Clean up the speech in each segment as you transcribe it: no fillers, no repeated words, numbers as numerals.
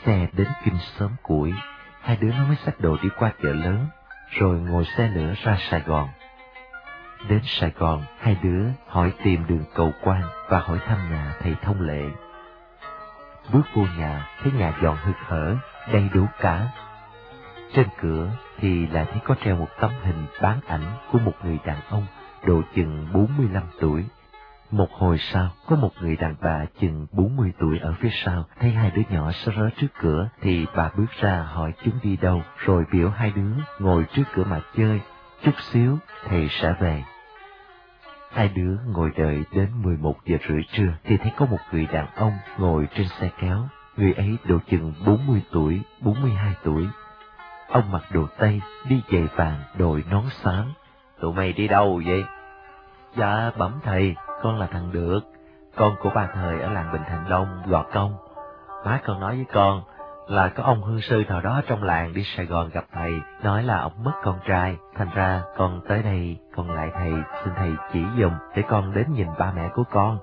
xe đến Kinh Xóm Củi, hai đứa nó mới xách đồ đi qua chợ lớn, rồi ngồi xe lửa ra Sài Gòn. Đến Sài Gòn, hai đứa hỏi tìm đường Cầu Quan và hỏi thăm nhà thầy Thông Lệ. Bước vô nhà, thấy nhà dọn hực hở, đầy đủ cả. Trên cửa thì lại thấy có treo một tấm hình bán ảnh của một người đàn ông độ chừng 45 tuổi. Một hồi sau, có một người đàn bà chừng 40 tuổi ở phía sau, thấy hai đứa nhỏ sớ rớ trước cửa, thì bà bước ra hỏi chúng đi đâu, rồi biểu hai đứa ngồi trước cửa mà chơi, chút xíu thầy sẽ về. Hai đứa ngồi đợi đến 11 giờ rưỡi trưa, thì thấy có một người đàn ông ngồi trên xe kéo, người ấy độ chừng 40 tuổi, 42 tuổi. Ông mặc đồ Tây, đi giày vàng, đội nón xám. Tụi mày đi đâu vậy? Dạ bẩm thầy, con là thằng Được, con của bà Thời ở làng Bình Thạnh Đông, Gò Công. Má con nói với con là có ông hương sư nào đó trong làng đi Sài Gòn gặp thầy, nói là ông mất con trai, thành ra con tới đây, con lại thầy, xin thầy chỉ dùm để con đến nhìn ba mẹ của con.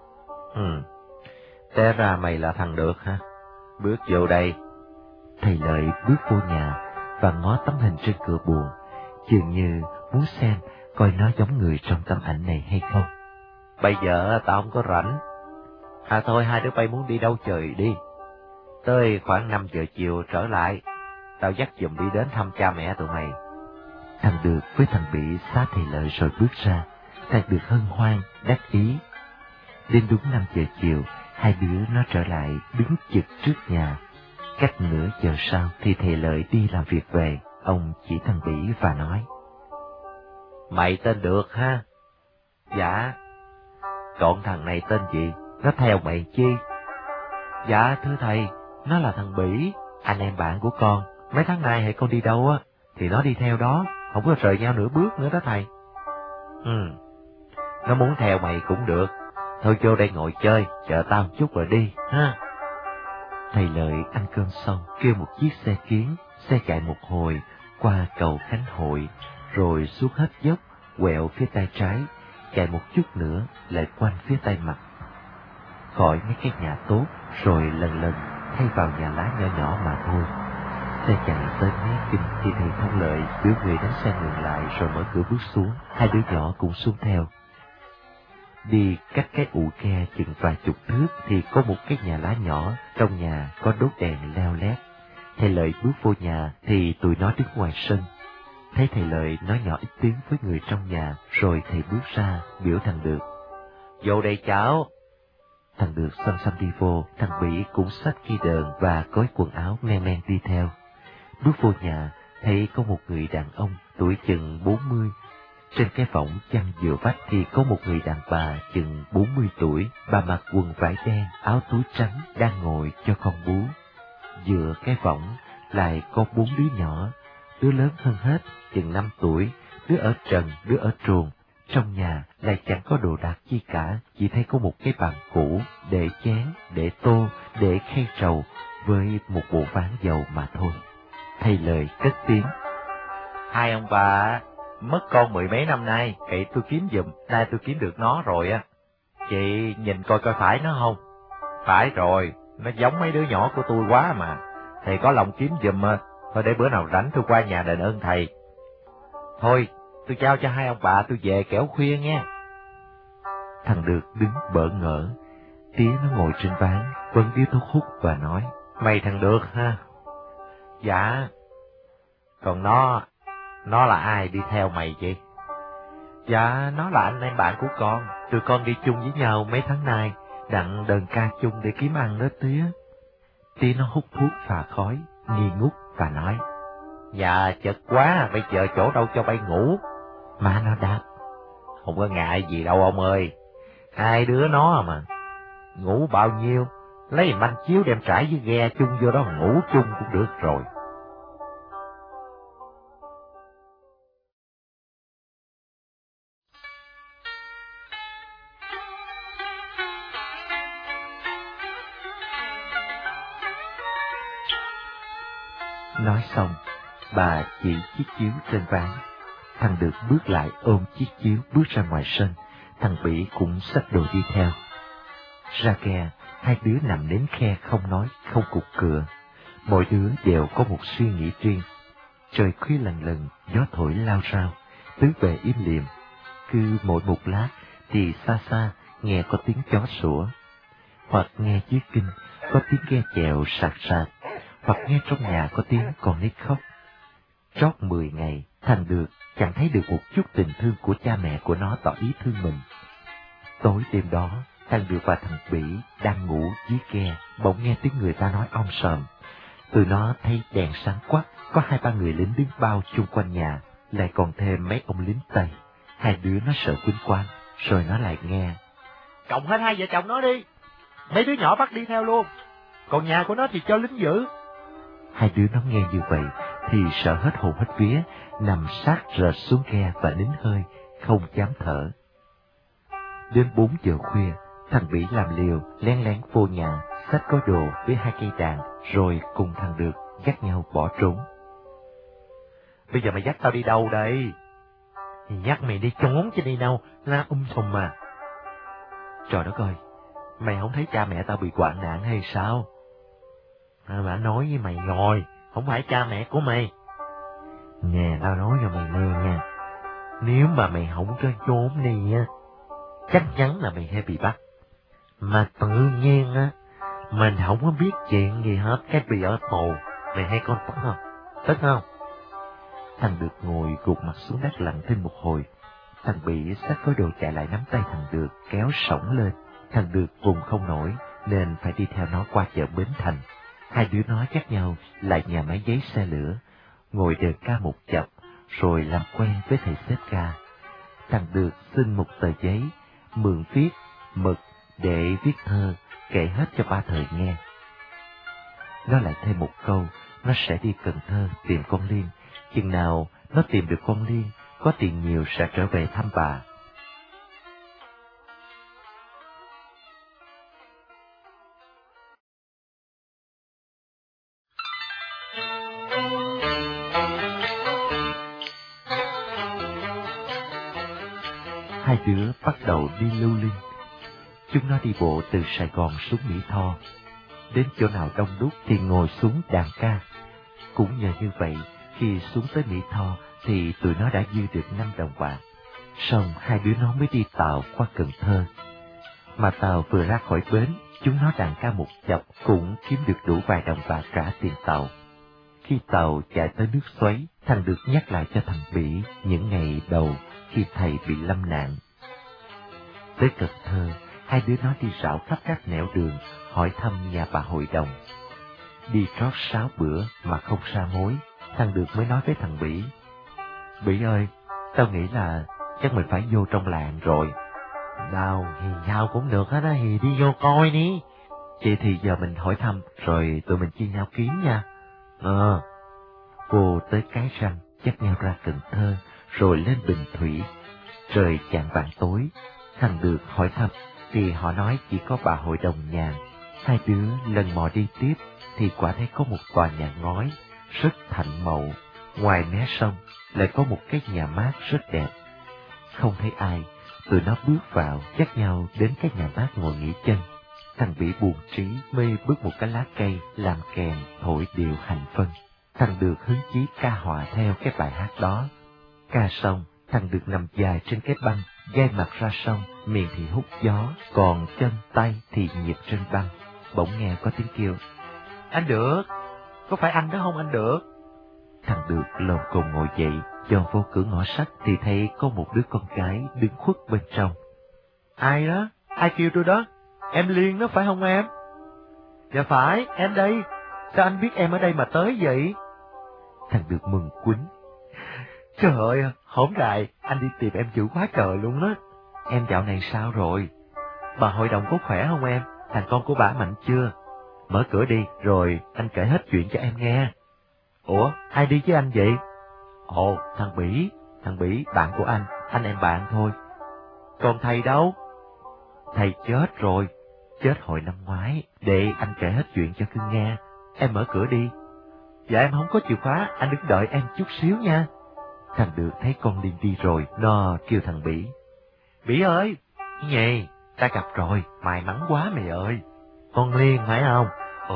Té ra mày là thằng Được hả? Bước vô đây. Thầy Lợi bước vô nhà và ngó tấm hình trên cửa buồng, dường như muốn xem coi nó giống người trong tấm ảnh này hay không. Bây giờ tao không có rảnh. Thôi hai đứa bay muốn đi đâu trời đi. Tới khoảng 5 giờ chiều trở lại, tao dắt giùm đi đến thăm cha mẹ tụi mày. Thằng Được với thằng Bị xá thầy Lợi rồi bước ra. Thằng Được hân hoan, đắc ý. Đến đúng 5 giờ chiều, hai đứa nó trở lại đứng chực trước nhà. Cách nửa giờ sau thì thầy Lợi đi làm việc về, ông chỉ thằng Bỉ và nói: Mày tên Được ha? Dạ. Còn thằng này tên gì? Nó theo mày chi? Dạ thưa thầy, nó là thằng Bỉ, anh em bạn của con. Mấy tháng nay hệ con đi đâu á, thì nó đi theo đó, không có rời nhau nửa bước nữa đó thầy. Nó muốn theo mày cũng được. Thôi vô đây ngồi chơi, chờ tao một chút rồi đi, ha. Thầy Lợi ăn cơm xong, kêu một chiếc xe kiến, xe chạy một hồi, qua cầu Khánh Hội, rồi xuống hết dốc, quẹo phía tay trái, chạy một chút nữa, lại quanh phía tay mặt. Khỏi mấy cái nhà tốt, rồi lần lần thay vào nhà lá nhỏ nhỏ mà thôi. Xe chạy tới mé Kinh thì thầy Thông Lợi biểu người đánh xe ngừng lại rồi mở cửa bước xuống, hai đứa nhỏ cũng xuống theo. Đi cách cái ụ ke chừng vài chục thước thì có một cái nhà lá nhỏ, trong nhà có đốt đèn leo lét. Thầy Lợi bước vô nhà thì tụi nó đứng ngoài sân. Thấy thầy Lợi nói nhỏ ít tiếng với người trong nhà, rồi thầy bước ra biểu thằng Được: Vô đây cháu. Thằng Được xăm xăm đi vô, thằng Bỉ cũng xách cây đờn và gói quần áo men men đi theo. Bước vô nhà, thấy có một người đàn ông tuổi chừng 40. Trên cái võng chăn dựa vách thì có một người đàn bà chừng 40 tuổi, bà mặc quần vải đen, áo túi trắng, đang ngồi cho con bú. Dựa cái võng lại có 4 đứa nhỏ, đứa lớn hơn hết, chừng 5 tuổi, đứa ở trần, đứa ở truồng. Trong nhà lại chẳng có đồ đạc chi cả, chỉ thấy có một cái bàn cũ, để chén, để tô, để khay trầu, với một bộ ván dầu mà thôi. Thầy Lợi cất tiếng: Hai ông bà mất con 10 mấy năm nay, cậy tôi kiếm giùm, nay tôi kiếm được nó rồi á. Chị nhìn coi coi phải nó không? Phải rồi, nó giống mấy đứa nhỏ của tôi quá mà. Thầy có lòng kiếm giùm, thôi để bữa nào rảnh tôi qua nhà đền ơn thầy. Thôi, tôi trao cho hai ông bà tôi về kẻo khuya nghe. Thằng Được đứng bỡ ngỡ, tía nó ngồi trên ván, quấn điếu thuốc hút và nói: Mày thằng Được ha? Dạ. Còn nó là ai đi theo mày vậy? Dạ, nó là anh em bạn của con, tụi con đi chung với nhau mấy tháng nay, đặng đờn ca chung để kiếm ăn đó tía. Tía nó hút thuốc phà khói, nghi ngút và nói: Dạ chật quá, bây giờ chỗ đâu cho bay ngủ? Má nó đáp: Không có ngại gì đâu ông ơi, hai đứa nó mà. Ngủ bao nhiêu, lấy manh chiếu đem trải với ghe chung vô đó ngủ chung cũng được rồi. Nói xong, bà chỉ chiếc chiếu trên ván. Thằng Được bước lại ôm chiếc chiếu bước ra ngoài sân, thằng Bỉ cũng xách đồ đi theo. Ra ghe, hai đứa nằm đến khe không nói, không cục cựa. Mỗi đứa đều có một suy nghĩ riêng. Trời khuya lần lần, gió thổi lao rao, tứ bề im lìm. Cứ mỗi một lát thì xa xa nghe có tiếng chó sủa, hoặc nghe dưới kinh có tiếng ghe chèo sạc sạc, hoặc nghe trong nhà có tiếng con nít khóc. Trót 10 ngày, Thành Được chẳng thấy được một chút tình thương của cha mẹ của nó tỏ ý thương mình. Tối đêm đó, Thành Được và thằng Bỉ đang ngủ dưới ghe, bỗng nghe tiếng người ta nói om sòm. Tụi nó thấy đèn sáng quắc, có 2-3 người lính đứng bao chung quanh nhà, lại còn thêm mấy ông lính Tây. Hai đứa nó sợ quýnh quang, rồi nó lại nghe. Cộng hết 2 vợ chồng nó đi, mấy đứa nhỏ bắt đi theo luôn, còn nhà của nó thì cho lính giữ. Hai đứa nó nghe như vậy thì sợ hết hồn hết vía, nằm sát rệt xuống ghe và nín hơi, không dám thở. Đến 4 giờ khuya, thằng Bỉ làm liều lén lén vô nhà, xách gói đồ với 2 cây đàn, rồi cùng thằng Được dắt nhau bỏ trốn. Bây giờ mày dắt tao đi đâu đây? Thì dắt mày đi trốn chứ đi đâu, la sùm mà. Trời đất ơi, mày không thấy cha mẹ tao bị hoạn nạn hay sao? Bà nói với mày rồi, không phải cha mẹ của mày. Nè, tao nói cho mày nghe nha, nếu mà mày không cho trốn đi á, chắc chắn là mày sẽ bị bắt. Mà tự nhiên á, mình không có biết chuyện gì hết, cái bị ở tù, mày hay con tức không? Tức không? Thằng Được ngồi gục mặt xuống đất lặng thinh một hồi. Thằng Bỉ xách gói đồ chạy lại nắm tay thằng Được kéo sổng lên. Thằng Được vùng không nổi nên phải đi theo nó qua chợ Bến Thành. Hai đứa nó dắt nhau lại nhà máy giấy xe lửa, ngồi đờn ca một chập, rồi làm quen với thầy xếp ca. Thằng Được xin một tờ giấy, mượn viết mực để viết thơ, kể hết cho ba Thời nghe. Nó lại thêm một câu, nó sẽ đi Cần Thơ tìm con Liên. Chừng nào nó tìm được con Liên, có tiền nhiều sẽ trở về thăm bà. Hai đứa bắt đầu đi lưu linh. Chúng nó đi bộ từ Sài Gòn xuống Mỹ Tho. Đến chỗ nào đông đúc thì ngồi xuống đàn ca. Cũng nhờ như vậy, khi xuống tới Mỹ Tho thì tụi nó đã dư được 5 đồng bạc. Xong hai đứa nó mới đi tàu qua Cần Thơ. Mà tàu vừa ra khỏi bến, chúng nó đàn ca một chập cũng kiếm được đủ vài đồng bạc trả tiền tàu. Khi tàu chạy tới nước Xoáy, thằng Được nhắc lại cho thằng Bỉ những ngày đầu khi thầy bị lâm nạn. Tới Cần Thơ, hai đứa nó đi rảo khắp các nẻo đường, hỏi thăm nhà bà hội đồng. Đi trót 6 bữa mà không ra mối, thằng Được mới nói với thằng Bỉ. Bỉ ơi, tao nghĩ là chắc mình phải vô trong làng rồi. Đâu, thì sao cũng được hết á, thì đi vô coi đi. Vậy thì giờ mình hỏi thăm, rồi tụi mình chia nhau kiếm nha. Vô tới Cái Răng, dắt nhau ra Cần Thơ, rồi lên Bình Thủy. Trời chạng vạng tối, thằng Được hỏi thăm, thì họ nói chỉ có bà hội đồng nhà. Hai đứa lần mò đi tiếp, thì quả thấy có một tòa nhà ngói, rất thạnh mậu. Ngoài mé sông, lại có một cái nhà mát rất đẹp. Không thấy ai, tụi nó bước vào, dắt nhau đến cái nhà mát ngồi nghỉ chân. Thằng Bỉ buồn trí mê bước một cái lá cây làm kèn thổi điệu hành phân. Thằng Được hứng chí ca họa theo cái bài hát đó. Ca xong, thằng Được nằm dài trên cái băng, gai mặt ra sông, miệng thì hút gió, còn chân tay thì nhịp trên băng. Bỗng nghe có tiếng kêu. Anh Được, có phải anh đó không anh Được? Thằng Được lồm cồm ngồi dậy, dòm vô cửa ngõ sắt thì thấy có một đứa con gái đứng khuất bên trong. Ai đó? Ai kêu tôi đó? Em Liên đó phải không em? Dạ phải, em đây. Sao anh biết em ở đây mà tới vậy? Thằng Được mừng quýnh. Trời ơi, hổm đại, anh đi tìm em dữ quá trời luôn đó. Em dạo này sao rồi? Bà hội đồng có khỏe không em? Thằng con của bà mạnh chưa? Mở cửa đi, rồi anh kể hết chuyện cho em nghe. Ủa, ai đi với anh vậy? Ồ, thằng Bỉ, bạn của anh em bạn thôi. Còn thầy đâu? Thầy chết rồi, chết hồi năm ngoái, để anh kể hết chuyện cho cưng nghe. Em mở cửa đi. Dạ em không có chìa khóa, anh đứng đợi em chút xíu nha. Thằng Được thấy con Liên đi rồi, nó kêu thằng Bỉ. Bỉ ơi, gì? Ta gặp rồi, may mắn quá mày ơi. Con Liên phải không?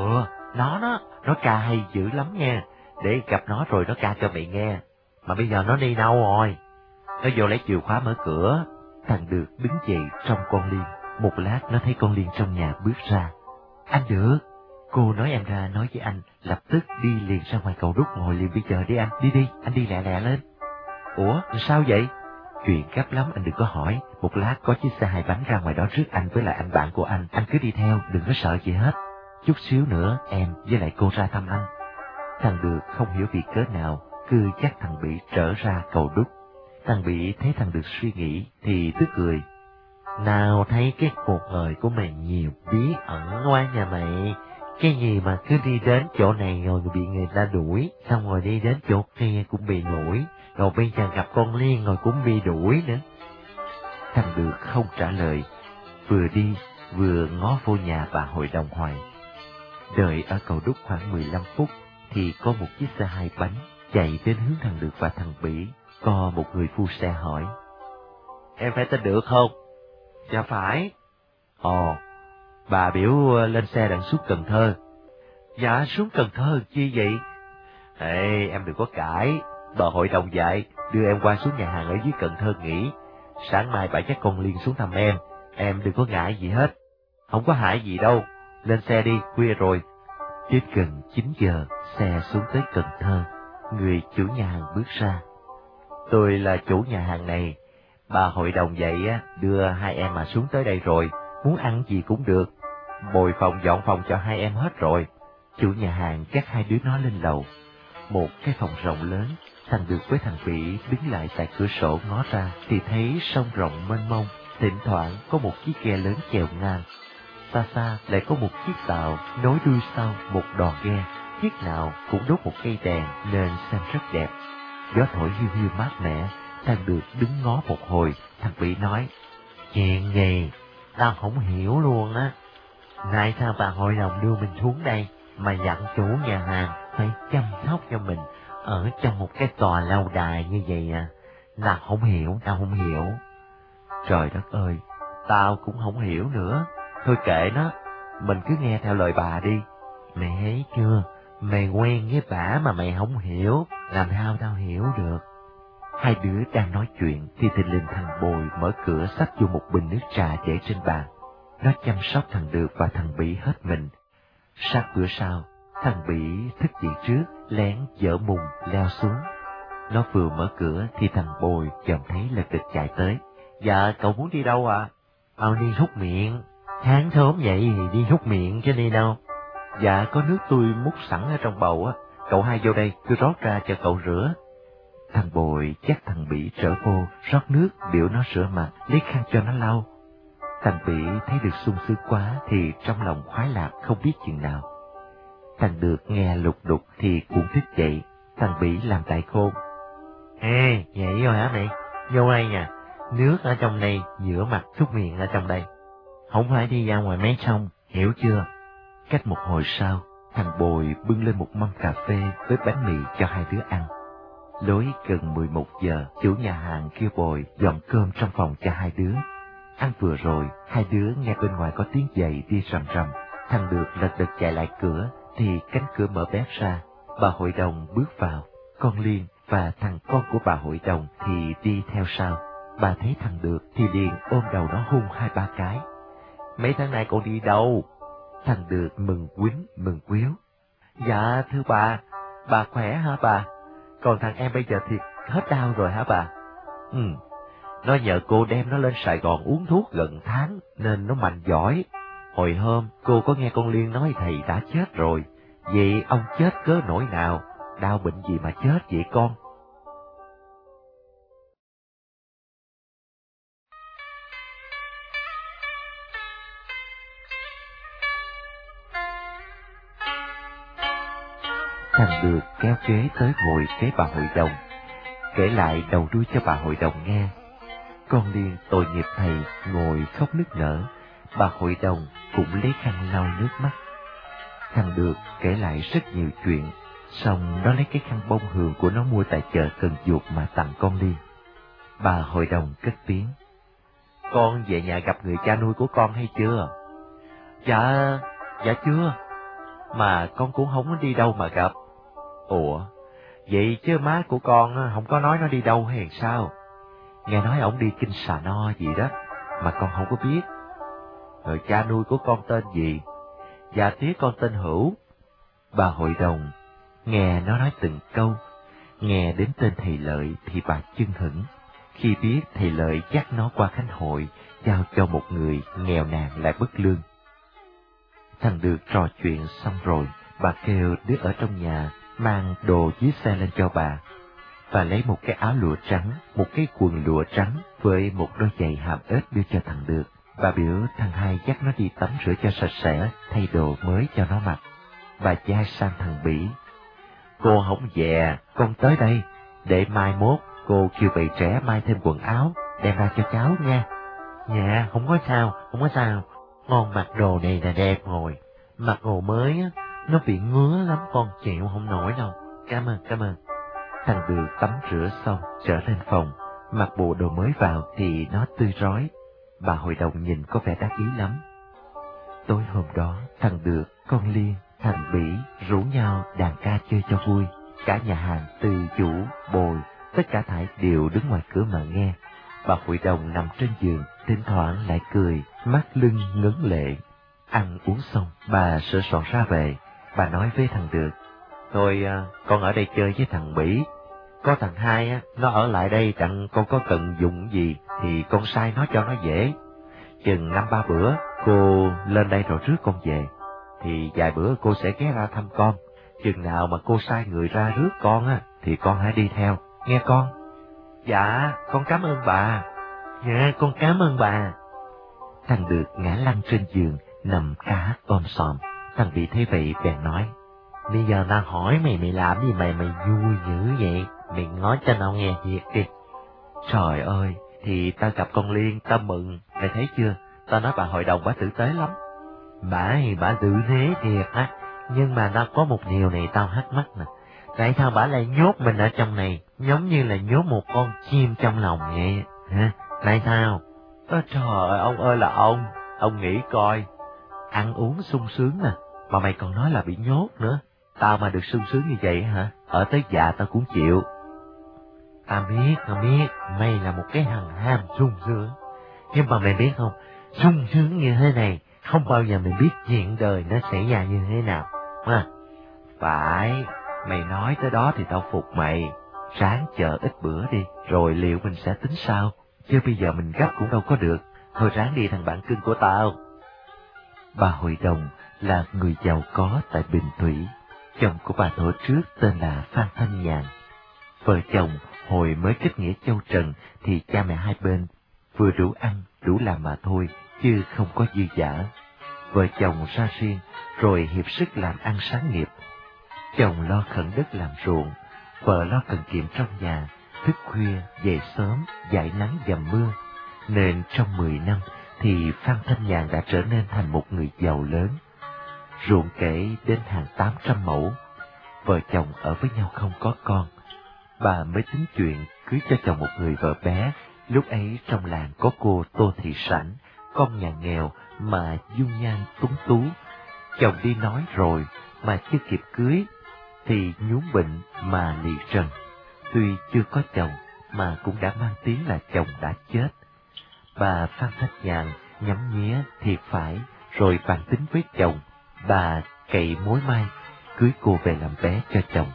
Nó ca hay dữ lắm nha. Để gặp nó rồi nó ca cho mày nghe. Mà bây giờ nó đi đâu rồi? Nó vô lấy chìa khóa mở cửa. Thằng Được đứng dậy trong con Liên. Một lát nó thấy con Liên trong nhà bước ra. Anh Được, cô nói em ra nói với anh, lập tức đi liền ra ngoài cầu Đúc ngồi liền bây giờ đi anh. Đi, anh đi lẹ lẹ lên. Ủa, sao vậy? Chuyện gấp lắm anh đừng có hỏi. Một lát có chiếc xe 2 bánh ra ngoài đó rước anh với lại anh bạn của anh cứ đi theo, đừng có sợ gì hết. Chút xíu nữa em với lại cô ra thăm anh. Thằng Được không hiểu vì cớ nào, cứ dắt thằng Bỉ trở ra cầu Đúc. Thằng Bỉ thấy thằng Được suy nghĩ thì tức cười. Nào thấy cái cuộc đời của mày nhiều bí ẩn quá nhà mày. Cái gì mà cứ đi đến chỗ này rồi bị người ta đuổi, xong rồi đi đến chỗ kia cũng bị đuổi, rồi bây giờ gặp con Liên rồi cũng bị đuổi nữa. Thằng Được không trả lời, vừa đi vừa ngó vô nhà bà hội đồng hoài. Đợi ở cầu Đúc khoảng 15 phút thì có một chiếc xe 2 bánh chạy đến hướng thằng Được và thằng Bỉ. Có một người phu xe hỏi. Em phải tên Được không? Dạ phải. Ồ, bà biểu lên xe đặng xuống Cần Thơ. Dạ xuống Cần Thơ chi vậy? Ê, em đừng có cãi. Bà hội đồng dạy đưa em qua xuống nhà hàng ở dưới Cần Thơ nghỉ. Sáng mai bà dắt con Liên xuống thăm em đừng có ngại gì hết. Không có hại gì đâu, lên xe đi, khuya rồi. Đến gần 9 giờ, xe xuống tới Cần Thơ. Người chủ nhà hàng bước ra. Tôi là chủ nhà hàng này. Bà hội đồng dạy đưa hai em mà xuống tới đây rồi, muốn ăn gì cũng được. Bồi phòng dọn phòng cho hai em hết rồi. Chủ nhà hàng dắt hai đứa nó lên lầu. Một cái phòng rộng lớn, thằng Được với thằng Bỉ đứng lại tại cửa sổ ngó ra thì thấy sông rộng mênh mông, thỉnh thoảng có một chiếc ghe lớn chèo ngang. Xa xa lại có một chiếc tàu nối đuôi sau một đò ghe, chiếc nào cũng đốt một cây đèn nên xem rất đẹp. Gió thổi hiu hiu mát mẻ. Thằng Được đứng ngó một hồi, thằng Bỉ nói, chuyện gì? Tao không hiểu luôn á. Tại sao bà hội đồng đưa mình xuống đây mà dặn chủ nhà hàng phải chăm sóc cho mình ở trong một cái tòa lâu đài như vậy à? Tao không hiểu. Trời đất ơi, tao cũng không hiểu nữa. Thôi kệ nó, mình cứ nghe theo lời bà đi. Mày thấy chưa, mày quen với bả mà mày không hiểu, làm sao tao hiểu được? Hai đứa đang nói chuyện thì thình lình thằng Bồi mở cửa xách vô một bình nước trà để trên bàn. Nó chăm sóc thằng Được và thằng Bỉ hết mình. Sát bữa sau, thằng Bỉ thức dậy trước, lén dở mùng leo xuống. Nó vừa mở cửa thì thằng Bồi chợt thấy lật đật chạy tới. Dạ, cậu muốn đi đâu ạ? Đi hút miệng. Sáng sớm vậy thì đi hút miệng chứ đi đâu. Dạ, có nước tôi múc sẵn ở trong bầu á. Cậu hai vô đây, tôi rót ra cho cậu rửa. Thằng Bồi dắt thằng Bỉ trở vô, rót nước, biểu nó rửa mặt, lấy khăn cho nó lau. Thằng Bỉ thấy được sung sướng quá thì trong lòng khoái lạc không biết chừng nào. Thằng Được nghe lục đục thì cũng thức dậy. Thằng Bỉ làm tại khôn. Ê, vậy rồi hả mày? Vô đây nha, nước ở trong đây, rửa mặt súc miệng ở trong đây. Không phải đi ra ngoài mấy sông, hiểu chưa? Cách một hồi sau, thằng Bồi bưng lên một mâm cà phê với bánh mì cho hai đứa ăn. Lối gần 11 giờ, chủ nhà hàng kêu Bồi dọn cơm trong phòng cho hai đứa. Ăn vừa rồi, hai đứa nghe bên ngoài có tiếng giày đi rầm rầm. Thằng Được lật đật chạy lại cửa, thì cánh cửa mở bét ra. Bà hội đồng bước vào, con Liên và thằng con của bà hội đồng thì đi theo sau. Bà thấy thằng Được thì liền ôm đầu nó hôn 2-3 cái. Mấy tháng nay con đi đâu? Thằng Được mừng quýnh, mừng quýu. Dạ thưa bà khỏe hả bà? Còn thằng em bây giờ thì hết đau rồi hả bà? Nó nhờ cô đem nó lên Sài Gòn uống thuốc gần tháng nên nó mạnh giỏi. Hồi hôm cô có nghe con Liên nói thầy đã chết rồi. Vậy ông chết cớ nỗi nào? Đau bệnh gì mà chết vậy con? Thằng Được kéo ghế tới ngồi kế bà hội đồng, kể lại đầu đuôi cho bà hội đồng nghe. Con Liên tội nghiệp thầy ngồi khóc nức nở, bà hội đồng cũng lấy khăn lau nước mắt. Thằng Được kể lại rất nhiều chuyện, xong nó lấy cái khăn bông hường của nó mua tại chợ Cần Duộc mà tặng con Liên. Bà hội đồng cất tiếng. Con về nhà gặp người cha nuôi của con hay chưa? Dạ chưa. mà con cũng không có đi đâu mà gặp. Ủa, vậy chứ má của con không có nói nó đi đâu hay sao? Nghe nói ổng đi Kinh Xà No gì đó, mà con không có biết. Rồi cha nuôi của con tên gì? Dạ tía con tên Hữu. Bà hội đồng nghe nó nói từng câu, nghe đến tên thầy Lợi thì bà chưng hửng, khi biết thầy Lợi dắt nó qua khánh hội, giao cho một người nghèo nàn lại bất lương. Thằng Được trò chuyện xong rồi, bà kêu đứa ở trong nhà mang đồ dưới xe lên cho bà. Bà lấy một cái áo lụa trắng, một cái quần lụa trắng với một đôi giày hàm ếch đưa cho thằng Được. Bà biểu thằng Hai dắt nó đi tắm rửa cho sạch sẽ, thay đồ mới cho nó mặc. Bà dai sang thằng Bỉ: cô không về, con tới đây, để mai mốt cô kêu bầy trẻ mai thêm quần áo, đem ra cho cháu nha. Dạ, không có sao, không có sao. Con mặc đồ này là đẹp rồi. Mặc đồ mới á, nó bị ngứa lắm, con chịu không nổi đâu. Cảm ơn, cảm ơn. Thằng Được tắm rửa xong, trở lên phòng, mặc bộ đồ mới vào thì nó tươi rói. Bà hội đồng nhìn có vẻ đắc ý lắm. Tối hôm đó, thằng Được, con Liên, thằng Bỉ rủ nhau đàn ca chơi cho vui. Cả nhà hàng từ chủ, bồi, tất cả thảy đều đứng ngoài cửa mà nghe. Bà hội đồng nằm trên giường, thỉnh thoảng lại cười, mắt lưng ngấn lệ. Ăn uống xong, bà sửa soạn ra về. Bà nói với thằng Được: thôi con ở đây chơi với thằng Bỉ. Có thằng Hai á, nó ở lại đây đặng con có cần dùng gì thì con sai nó cho nó dễ. Chừng 5-3 bữa cô lên đây rồi rước con về, thì vài bữa cô sẽ ghé ra thăm con. Chừng nào mà cô sai người ra rước con á thì con hãy đi theo, nghe con? Dạ, con cảm ơn bà. Dạ, con cảm ơn bà. Thằng Được ngã lăn trên giường, nằm ca hát om sòm. Thằng Bỉ thấy vậy bèn nói: bây giờ tao hỏi mày, mày làm gì mày vui dữ vậy? Mày nói cho tao nghe thiệt đi. Trời ơi, thì tao gặp con Liên, tao mừng, mày thấy chưa? Tao nói bà hội đồng bà tử tế lắm. Bà tử tế thiệt á, nhưng mà tao có một điều này tao thắc mắc nè. Tại sao bà lại nhốt mình ở trong này, giống như là nhốt một con chim trong lòng vậy, hả? Tại sao? Trời ơi, ông ơi là ông nghĩ coi. Ăn uống sung sướng nè, mà mày còn nói là bị nhốt nữa. Tao mà được sung sướng như vậy hả? Ở tới già tao cũng chịu. Tao biết, mày là một cái thằng ham sung sướng. Nhưng mà mày biết không, sung sướng như thế này, không bao giờ mày biết chuyện đời nó xảy ra như thế nào. À, phải, mày nói tới đó thì tao phục mày. Ráng chờ ít bữa đi, rồi liệu mình sẽ tính sao. Chứ bây giờ mình gấp cũng đâu có được. Thôi ráng đi thằng bạn cưng của tao. Bà hội đồng là người giàu có tại Bình Thủy. Chồng của bà thổ trước tên là Phan Thanh Nhàn. Vợ chồng hồi mới kết nghĩa châu trần thì cha mẹ hai bên vừa đủ ăn, đủ làm mà thôi, chứ không có dư dả. Vợ chồng ra riêng, rồi hiệp sức làm ăn sáng nghiệp. Chồng lo khẩn đất làm ruộng, vợ lo cần kiệm trong nhà, thức khuya, dậy sớm, dãi nắng dầm mưa. Nên trong 10 năm thì Phan Thanh Nhàn đã trở nên thành một người giàu lớn. Ruộng kể đến hàng 800 mẫu. Vợ chồng ở với nhau không có con. Bà mới tính chuyện cưới cho chồng một người vợ bé. Lúc ấy trong làng có cô Tô Thị Sảnh, con nhà nghèo mà dung nhan tuấn tú. Chồng đi nói rồi mà chưa kịp cưới thì nhún bệnh mà lì trần. Tuy chưa có chồng mà cũng đã mang tiếng là chồng đã chết. Bà Phan Thanh Nhàn nhắm nhía thiệt phải, rồi bàn tính với chồng. Bà cậy mối may cưới cô về làm bé cho chồng.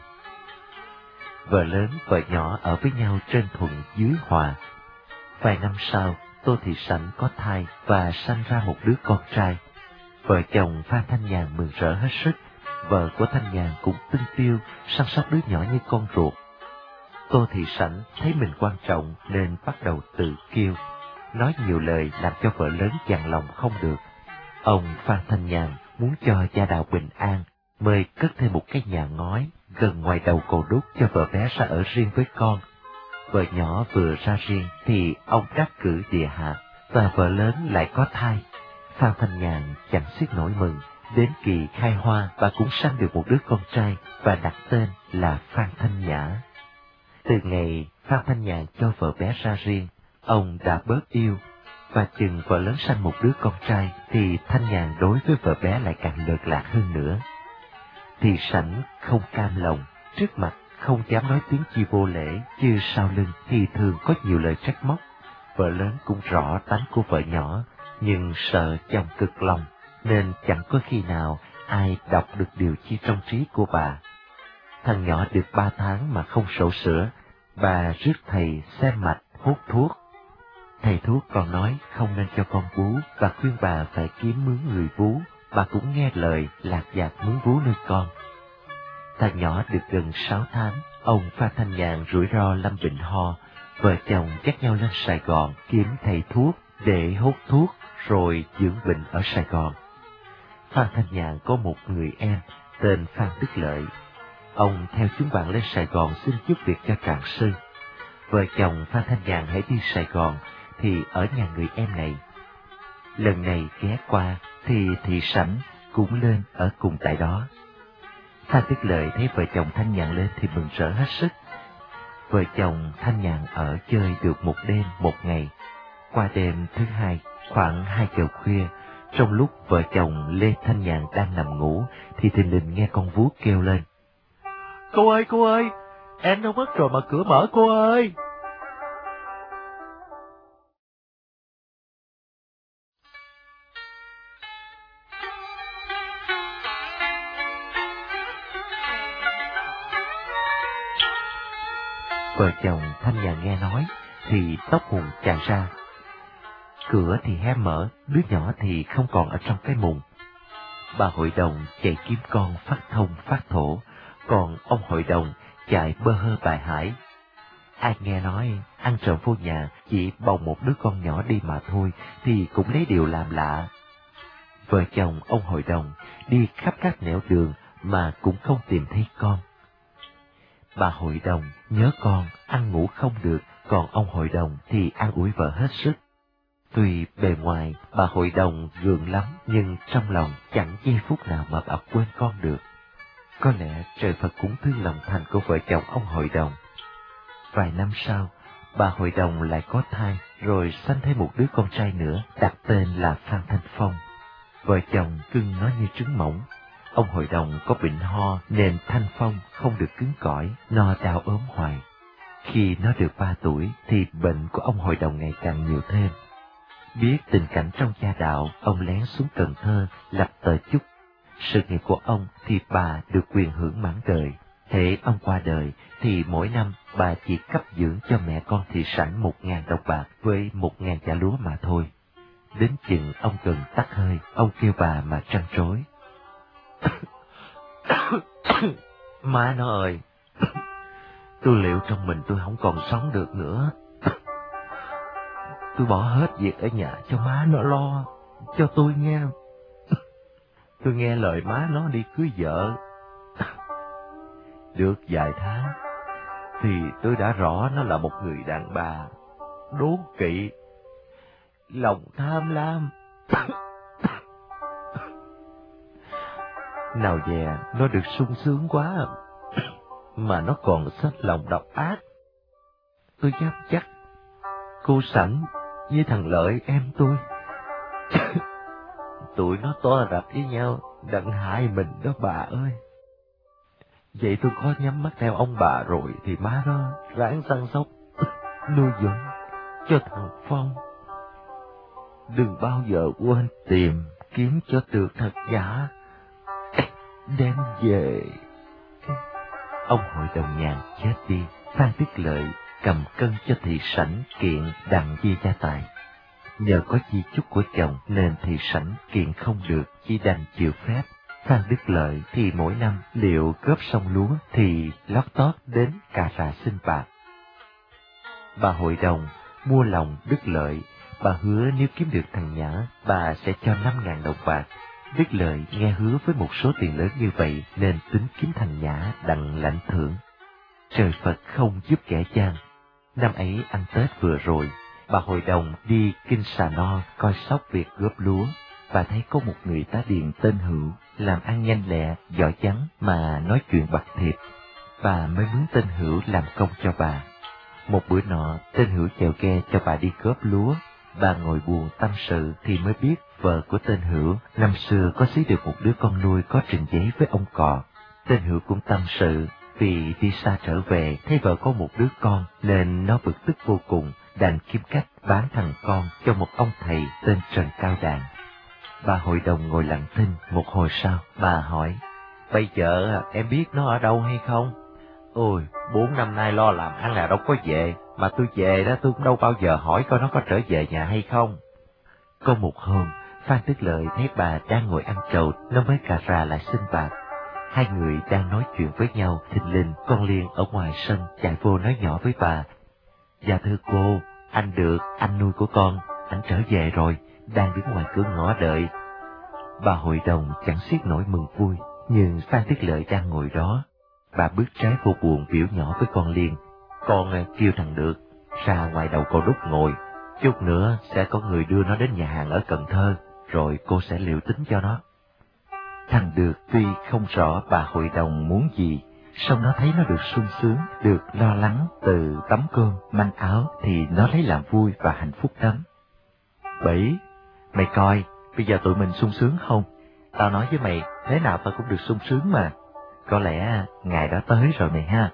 Vợ lớn vợ nhỏ ở với nhau trên thuận dưới hòa. Vài năm sau, Tô Thị Sảnh có thai và sanh ra một đứa con trai. Vợ chồng Phan Thanh Nhàn mừng rỡ hết sức. Vợ của Thanh Nhàn cũng tinh tiêu, săn sóc đứa nhỏ như con ruột. Tô Thị Sảnh thấy mình quan trọng nên bắt đầu tự kiêu, nói nhiều lời làm cho vợ lớn dằn lòng không được. Ông Phan Thanh Nhàn muốn cho gia đạo bình an, mời cất thêm một cái nhà ngói gần ngoài đầu cầu đúc cho vợ bé ra ở riêng với con. Vợ nhỏ vừa ra riêng thì ông đắc cử địa hạ, và vợ lớn lại có thai. Phan Thanh Nhàn chẳng xiết nổi mừng. Đến kỳ khai hoa, bà cũng sanh được một đứa con trai và đặt tên là Phan Thanh Nhã. Từ ngày Phan Thanh Nhàn cho vợ bé ra riêng, ông đã bớt yêu, và chừng vợ lớn sanh một đứa con trai thì Thanh Nhàn đối với vợ bé lại càng lợt lạc hơn nữa. thì sảnh không cam lòng, trước mặt không dám nói tiếng chi vô lễ, chứ sau lưng thì thường có nhiều lời trách móc. Vợ lớn cũng rõ tánh của vợ nhỏ, nhưng sợ chồng cực lòng, nên chẳng có khi nào ai đọc được điều chi trong trí của bà. Thằng nhỏ được 3 tháng mà không sổ sữa, bà rước thầy xem mạch hút thuốc. Thầy thuốc còn nói không nên cho con bú và khuyên bà phải kiếm mướn người bú, bà cũng nghe lời lạc dạt muốn bú nuôi con. Thằng nhỏ được gần 6 tháng, ông Phan Thanh Nhàn rủi ro lâm bệnh ho, vợ chồng dắt nhau lên Sài Gòn kiếm thầy thuốc để hút thuốc rồi dưỡng bệnh ở Sài Gòn. Phan Thanh Nhàn có một người em tên Phan Đức Lợi. Ông theo chúng bạn lên Sài Gòn xin giúp việc cho trạng sư. Vợ chồng Phan Thanh Nhàn hãy đi Sài Gòn thì ở nhà người em này. Lần này ghé qua thì thị sảnh cũng lên ở cùng tại đó. Phan Đức Lợi thấy vợ chồng Thanh Nhàn lên thì mừng rỡ hết sức. Vợ chồng Thanh Nhàn ở chơi được một đêm một ngày. Qua đêm thứ hai, khoảng 2 giờ khuya, trong lúc vợ chồng Lê Thanh Nhàn đang nằm ngủ, thì thình lình nghe con Vú kêu lên. Cô ơi, em đâu mất rồi mà cửa mở cô ơi. Vợ chồng Thanh Nhàn nghe nói thì tóc hùng tràn ra. Cửa thì hé mở, đứa nhỏ thì không còn ở trong cái mùng. Bà hội đồng chạy kiếm con phát thông phát thổ, còn ông hội đồng chạy bơ hơ bài hải. Ai nghe nói ăn trộm vô nhà chỉ bồng một đứa con nhỏ đi mà thôi thì cũng lấy điều làm lạ. Vợ chồng ông hội đồng đi khắp các nẻo đường mà cũng không tìm thấy con. Bà hội đồng nhớ con, ăn ngủ không được, còn ông hội đồng thì an ủi vợ hết sức. Tuy bề ngoài bà hội đồng gượng lắm, nhưng trong lòng chẳng giây phút nào mà bà quên con được. Có lẽ trời Phật cũng thương lòng thành của vợ chồng ông hội đồng. Vài năm sau, bà hội đồng lại có thai, rồi sanh thêm một đứa con trai nữa, đặt tên là Phan Thanh Phong. Vợ chồng cưng nó như trứng mỏng. Ông hội đồng có bệnh ho nên Thanh Phong không được cứng cỏi, no đau ốm hoài. Khi nó được 3 tuổi thì bệnh của ông hội đồng ngày càng nhiều thêm. Biết tình cảnh trong gia đạo, ông lén xuống Cần Thơ lập tờ chúc. Sự nghiệp của ông thì bà được quyền hưởng mãn đời. Hễ ông qua đời thì mỗi năm bà chỉ cấp dưỡng cho mẹ con thị sảnh 1.000 đồng bạc với 1.000 chả lúa mà thôi. Đến chừng ông gần tắt hơi, ông kêu bà mà trăn trối. Má nó ơi, tôi liệu trong mình tôi không còn sống được nữa. Tôi bỏ hết việc ở nhà cho má nó lo, cho tôi nghe. Tôi nghe lời má nó đi cưới vợ. Được vài tháng, thì tôi đã rõ nó là một người đàn bà, đố kỵ, lòng tham lam. Nào dè nó được sung sướng quá, mà nó còn xách lòng độc ác. Tôi dám chắc, cô Sảnh với thằng Lợi em tôi, tụi nó to rạch với nhau, đặng hại mình đó bà ơi. Vậy tôi có nhắm mắt theo ông bà rồi thì má đó ráng săn sóc, nuôi dưỡng cho thằng Phong. Đừng bao giờ quên tìm kiếm cho được thật giả, đem về. Ông hội đồng nhàn chết đi, Phan Đức Lợi cầm cân cho thị sảnh kiện đặng chia gia tài. Nhờ có di chúc của chồng nên thị sảnh kiện không được, chỉ đành chịu phép. Phan Đức Lợi thì mỗi năm liệu góp xong lúa thì lót tót đến cà rà xin bạc. Bà hội đồng mua lòng Đức Lợi, bà hứa nếu kiếm được thằng Nhã, bà sẽ cho 5.000 đồng bạc. Đức Lợi nghe hứa với một số tiền lớn như vậy nên tính kiếm thằng Nhã đặng lãnh thưởng. Trời Phật không giúp kẻ gian. Năm ấy ăn Tết vừa rồi, bà hội đồng đi Kinh Xà No coi sóc việc góp lúa. Bà thấy có một người tá điền tên Hữu, làm ăn nhanh lẹ, giỏi chắn mà nói chuyện bạc thiệp. Bà mới mướn tên Hữu làm công cho bà. Một bữa nọ, tên Hữu chèo ghe cho bà đi góp lúa. Bà ngồi buồn tâm sự thì mới biết vợ của tên Hữu năm xưa có xí được một đứa con nuôi có trình giấy với ông Cò. Tên Hữu cũng tâm sự, vì đi xa trở về thấy vợ có một đứa con nên nó bực tức vô cùng, đành kiếm cách bán thằng con cho một ông thầy tên Trần Cao Đàn. Bà hội đồng ngồi lặng thinh, một hồi sau bà hỏi, bây giờ em biết nó ở đâu hay không? Ôi, 4 năm nay lo làm ăn là đâu có về, mà tôi về đó tôi cũng đâu bao giờ hỏi coi nó có trở về nhà hay không. Có một hôm, Phan Tức Lợi thấy bà đang ngồi ăn trầu, nó mới cà rà lại xin bà. Hai người đang nói chuyện với nhau, thình lình con Liên ở ngoài sân chạy vô nói nhỏ với bà, dạ thưa cô, anh Được, anh nuôi của con, anh trở về rồi, đang đứng ngoài cửa ngõ đợi. Bà hội đồng chẳng xiết nổi mừng vui, nhưng Phan Tức Lợi đang ngồi đó. Bà bước trái vô buồn biểu nhỏ với con Liên, con kêu thằng Được ra ngoài đầu cầu đúc ngồi, chút nữa sẽ có người đưa nó đến nhà hàng ở Cần Thơ, rồi cô sẽ liệu tính cho nó. Thằng Được tuy không rõ bà hội đồng muốn gì, song nó thấy nó được sung sướng, được lo lắng từ tấm cơm, manh áo thì nó lấy làm vui và hạnh phúc lắm. Bỉ, mày coi, bây giờ tụi mình sung sướng không? Tao nói với mày, thế nào tao cũng được sung sướng mà. Có lẽ ngày đó tới rồi mày ha.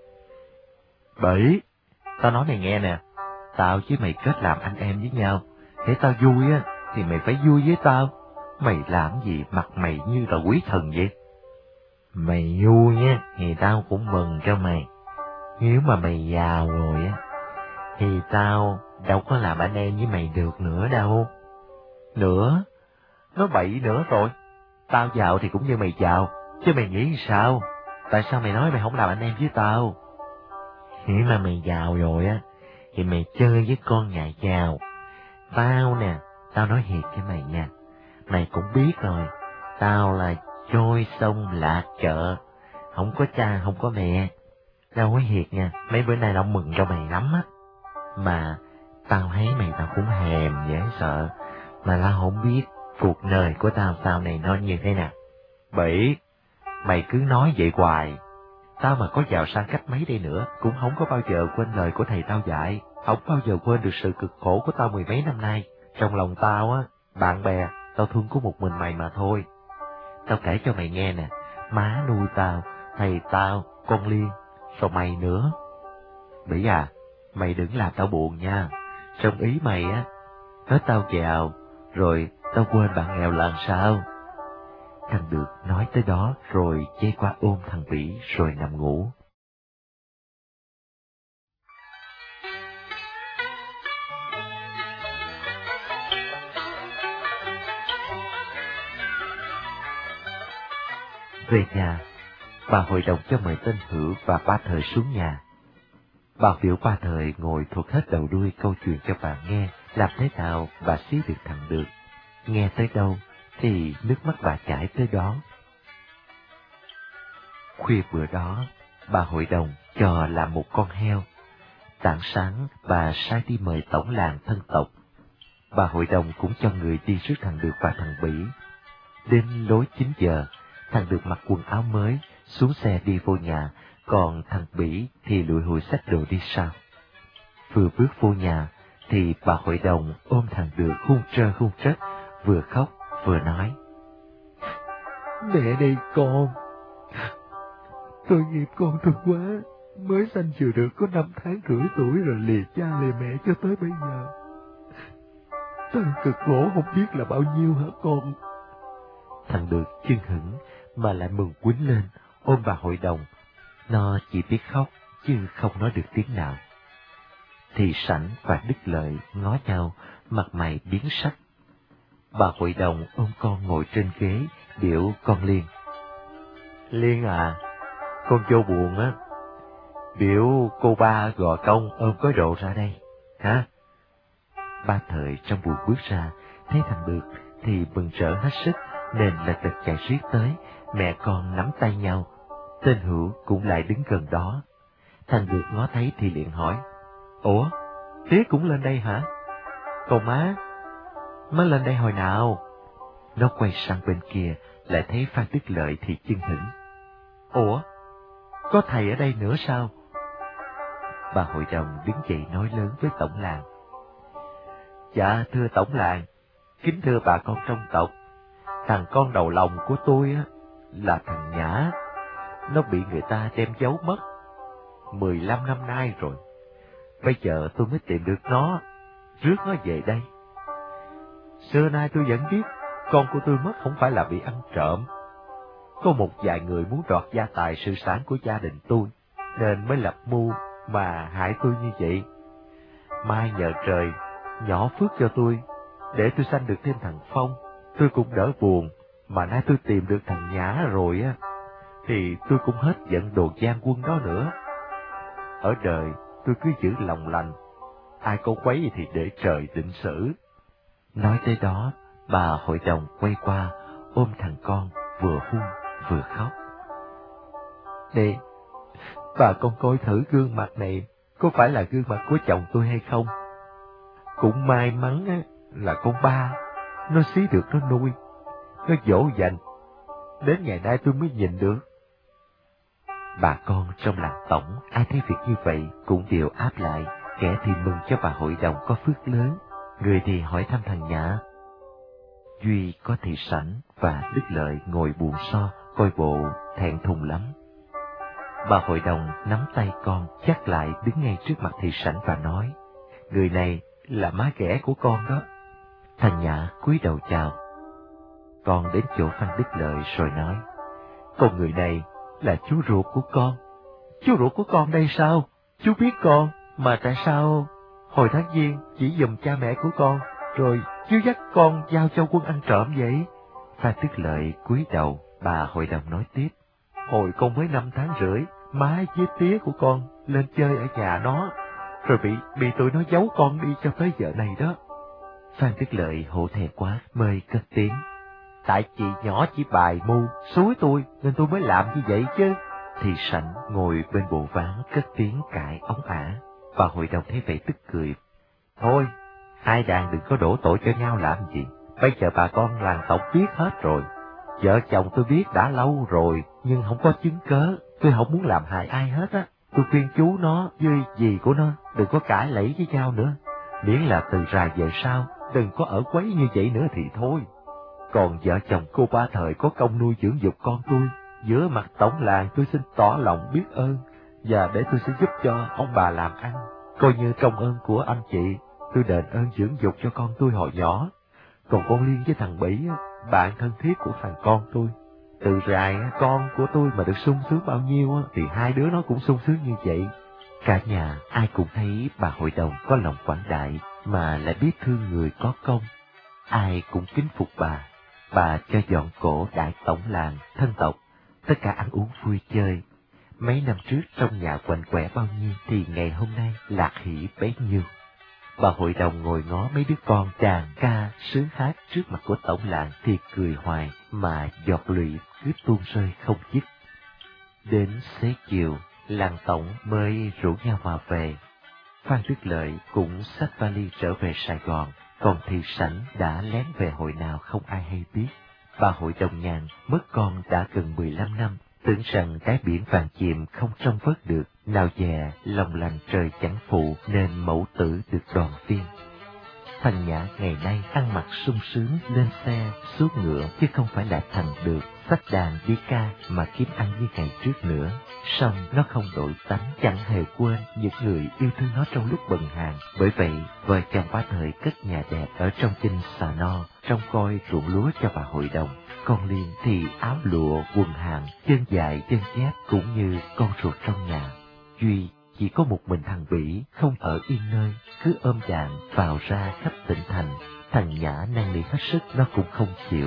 Bỉ, tao nói mày nghe nè, tao với mày kết làm anh em với nhau. Để tao vui á, thì mày phải vui với tao. Mày làm gì mặt mày như là quý thần vậy? Mày vui nhá, thì tao cũng mừng cho mày. Nếu mà mày giàu rồi á, thì tao đâu có làm anh em với mày được nữa đâu. Nữa? Nói bậy nữa rồi. Tao giàu thì cũng như mày giàu, chứ mày nghĩ sao? Tại sao mày nói mày không làm anh em với tao? Nếu mà mày giàu rồi á, thì mày chơi với con nhà giàu. Tao nè, tao nói thiệt với mày nha. Mày cũng biết rồi, tao là trôi sông lạc chợ, không có cha không có mẹ. Tao nói thiệt nha, mấy bữa nay tao mừng cho mày lắm á. Mà tao thấy mày tao cũng hèm dễ sợ, mà tao không biết cuộc đời của tao sau này nó như thế nào. Bỉ, mày cứ nói vậy hoài. Tao mà có giàu sang cách mấy đây nữa, cũng không có bao giờ quên lời của thầy tao dạy, không bao giờ quên được sự cực khổ của tao 10 mấy năm nay. Trong lòng tao á, bạn bè, tao thương có một mình mày mà thôi. Tao kể cho mày nghe nè, má nuôi tao, thầy tao, con Liên, rồi mày nữa. Bỉ à, mày đừng làm tao buồn nha. Trong ý mày á, nói tao giàu, rồi tao quên bạn nghèo là sao? Thằng Được nói tới đó rồi chay qua ôm thằng Bỉ rồi nằm ngủ. Về nhà, bà hội đồng cho mời tên Hữu và Ba Thời xuống nhà. Bà biểu Ba Thời ngồi thuật hết đầu đuôi câu chuyện cho bà nghe, làm thế nào bà xí được thằng Được. Nghe tới đâu thì nước mắt bà chảy tới đó. Khuya bữa đó, bà hội đồng cho làm một con heo. Tảng sáng bà sai đi mời tổng làng thân tộc. Bà hội đồng cũng cho người đi rước thằng Được và thằng Bỉ. Đến lối 9 giờ, thằng Được mặc quần áo mới, xuống xe đi vô nhà, còn thằng Bỉ thì lụi hụi xách đồ đi sau. Vừa bước vô nhà, thì bà hội đồng ôm thằng Được hôn trớt, vừa khóc vừa nói. Mẹ đây con, tội nghiệp con tôi quá, mới sanh vừa được có 5 tháng rưỡi tuổi rồi lìa cha lìa mẹ cho tới bây giờ. Thân cực khổ không biết là bao nhiêu hả con? Thằng Được chưng hửng mà lại mừng quýnh lên, ôm bà hội đồng. Nó chỉ biết khóc, chứ không nói được tiếng nào. Thì Sảnh và Đức Lợi ngó nhau, mặt mày biến sắc. Bà hội đồng ôm con ngồi trên ghế, điệu con Liên. Liên à, con vô buồn á. Biểu cô ba gò công ôm gói đồ ra đây, hả? Ba Thời trong buồn bước ra, thấy thằng Được thì mừng rỡ hết sức, nên lật đật chạy riết tới, mẹ con nắm tay nhau. Tên Hữu cũng lại đứng gần đó. Thằng Được ngó thấy thì liền hỏi, ủa, Tía cũng lên đây hả? Còn má lên đây hồi nào? Nó quay sang bên kia, lại thấy Phan Đức Lợi thì chưng hửng. Ủa, có thầy ở đây nữa sao? Bà hội đồng đứng dậy nói lớn với tổng làng. Dạ thưa tổng làng, kính thưa bà con trong tộc, thằng con đầu lòng của tôi á là thằng Nhã. nó bị người ta đem giấu mất 15 năm nay rồi. Bây giờ tôi mới tìm được nó, rước nó về đây. Xưa nay tôi vẫn biết con của tôi mất không phải là bị ăn trộm. Có một vài người muốn đoạt gia tài sự sản của gia đình tôi, nên mới lập mưu mà hại tôi như vậy. Mai nhờ trời nhỏ phước cho tôi, để tôi sanh được thêm thằng Phong, tôi cũng đỡ buồn. Mà nay tôi tìm được thằng Nhã rồi á, thì tôi cũng hết giận đồ gian quân đó nữa. Ở đời tôi cứ giữ lòng lành, ai có quấy thì để trời định xử. Nói tới đó, bà hội đồng quay qua ôm thằng con, vừa hung vừa khóc. Nè, bà con coi thử gương mặt này có phải là gương mặt của chồng tôi hay không? Cũng may mắn á, là con ba nó xí được nó nuôi, nó dỗ dành, đến ngày nay tôi mới nhìn được. Bà con trong làng tổng ai thấy việc như vậy cũng đều áp lại, kẻ thì mừng cho bà hội đồng có phước lớn, người thì hỏi thăm thằng Nhã. Duy có Thị Sảnh và Đức Lợi ngồi buồn so, coi bộ thẹn thùng lắm. Bà hội đồng nắm tay con chắc lại đứng ngay trước mặt Thị Sảnh và nói, người này là má ghẻ của con đó. Thằng Nhã cúi đầu chào. Con đến chỗ Phan Đức Lợi rồi nói, con người này là chú ruột của con. Chú ruột của con đây sao? Chú biết con, mà tại sao hồi tháng giêng chỉ giùm cha mẹ của con, rồi chú dắt con giao cho quân ăn trộm vậy? Phan Đức Lợi cúi đầu. Bà hội đồng nói tiếp, hồi con mới 5 tháng rưỡi, má với tía của con lên chơi ở nhà nó, rồi bị tụi nó giấu con đi cho tới giờ này đó. Phan Đức Lợi hổ thẹn quá, mới cất tiếng, tại chị nhỏ chỉ bài mưu xúi tôi nên tôi mới làm như vậy chứ. Thì Sảnh ngồi bên bộ ván cất tiếng cãi ống ả. Bà hội đồng thấy vậy tức cười. Thôi, hai đàn đừng có đổ tội cho nhau làm gì. Bây giờ bà con làng tổng biết hết rồi. Vợ chồng tôi biết đã lâu rồi, nhưng không có chứng cớ. Tôi không muốn làm hại ai hết á. Tôi khuyên chú nó với dì của nó đừng có cãi lẫy với nhau nữa. Miễn là từ rày về sau, đừng có ở quấy như vậy nữa thì thôi. Còn vợ chồng cô Ba Thời có công nuôi dưỡng dục con tôi, giữa mặt tổng làng tôi xin tỏ lòng biết ơn, và để tôi sẽ giúp cho ông bà làm ăn. Coi như công ơn của anh chị, tôi đền ơn dưỡng dục cho con tôi hồi nhỏ. Còn con Liên với thằng Bỉ, bạn thân thiết của thằng con tôi, từ rày con của tôi mà được sung sướng bao nhiêu thì hai đứa nó cũng sung sướng như vậy. Cả nhà ai cũng thấy bà hội đồng có lòng quảng đại, mà lại biết thương người có công. Ai cũng kính phục bà. Bà cho dọn cổ đại tổng làng, thân tộc, tất cả ăn uống vui chơi. Mấy năm trước trong nhà quạnh quẻ bao nhiêu thì ngày hôm nay lạc hỷ bấy nhiêu. Bà hội đồng ngồi ngó mấy đứa con đàn ca sướng hát trước mặt của tổng làng thì cười hoài, mà giọt lụy cứ tuôn rơi không dứt. Đến xế chiều, làng tổng mới rủ nhau mà về. Phan Đức Lợi cũng xách vali trở về Sài Gòn, còn Thị Sảnh đã lén về hồi nào không ai hay biết. Bà hội đồng nhàn mất con đã gần 15 năm, tưởng rằng cái biển vàng chìm không trông vớt được, nào dè lòng lành trời chẳng phụ nên mẫu tử được đoàn viên. Thằng Nhã ngày nay ăn mặc sung sướng, lên xe suốt ngựa, chứ không phải là thằng được xách đàn đi ca mà kiếm ăn như ngày trước nữa. Song nó không đổi tánh, chẳng hề quên những người yêu thương nó trong lúc bần hàng. Bởi vậy, vợ chồng Ba Thời cất nhà đẹp ở trong kinh Xà No, trông coi ruộng lúa cho bà hội đồng. Con Liên thì áo lụa, quần hàng, chân dài, chân dép cũng như con ruột trong nhà. Duy chỉ có một mình thằng Bỉ không ở yên nơi, cứ ôm đàn vào ra khắp tỉnh thành. Thằng Nhã năn nỉ hết sức nó cũng không chịu.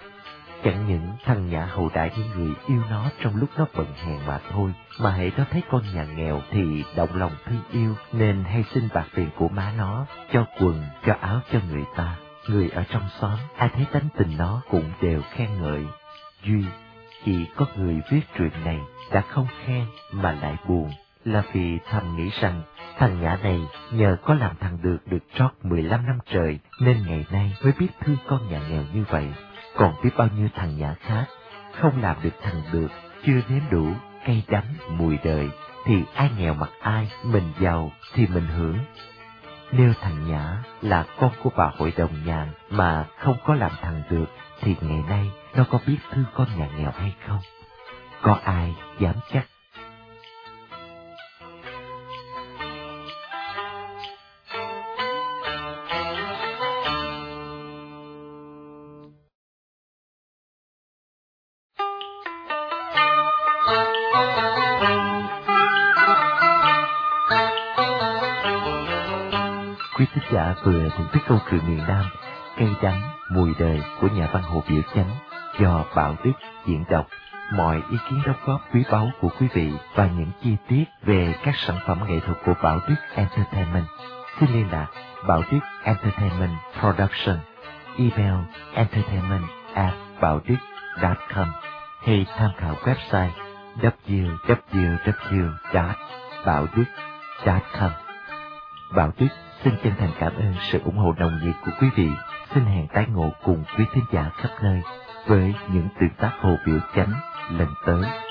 Chẳng những thằng Nhã hậu đại những người yêu nó trong lúc nó bận hèn mà thôi, mà hễ nó thấy con nhà nghèo thì động lòng thương yêu, nên hay xin bạc tiền của má nó, cho quần, cho áo cho người ta. Người ở trong xóm, ai thấy tánh tình nó cũng đều khen ngợi. Duy chỉ có người viết truyện này đã không khen mà lại buồn, là vì thầm nghĩ rằng thằng Nhã này nhờ có làm thằng được trót 15 năm trời nên ngày nay mới biết thương con nhà nghèo như vậy. Còn biết bao nhiêu thằng Nhã khác không làm được thằng được, chưa nếm đủ cay đắng mùi đời, thì ai nghèo mặc ai, mình giàu thì mình hưởng. Nếu thằng Nhã là con của bà hội đồng nhàn mà không có làm thằng được, thì ngày nay nó có biết thương con nhà nghèo hay không? có ai dám chắc. Quý thính giả vừa thưởng thức câu chuyện miền Nam cay đắng mùi đời của nhà văn Hồ Biểu Chánh do Bảo Đức diễn đọc. Mọi ý kiến đóng góp quý báu của quý vị và những chi tiết về các sản phẩm nghệ thuật của Bảo Đức Entertainment xin liên lạc Bảo Đức Entertainment Production, email entertainment@baoduc.com hay tham khảo website www.baoduc.com. Bảo Đức xin chân thành cảm ơn sự ủng hộ nồng nhiệt của quý vị. Xin hẹn tái ngộ cùng quý thính giả khắp nơi với những tuyệt tác Hồ Biểu Chánh lần tới.